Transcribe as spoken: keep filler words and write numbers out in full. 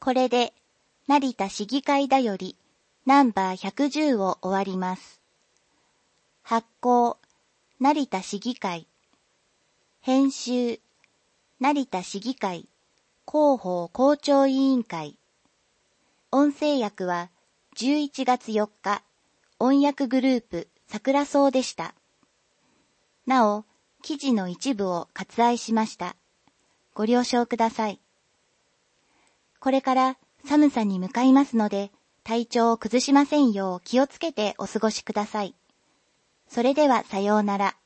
これで、成田市議会だより、ナンバーひゃくじゅうを終わります。発行、成田市議会。編集、成田市議会、広報校長委員会。音声訳は、じゅういちがつよっか、音訳グループ、桜草でした。なお、記事の一部を割愛しました。ご了承ください。これから寒さに向かいますので、体調を崩しませんよう気をつけてお過ごしください。それではさようなら。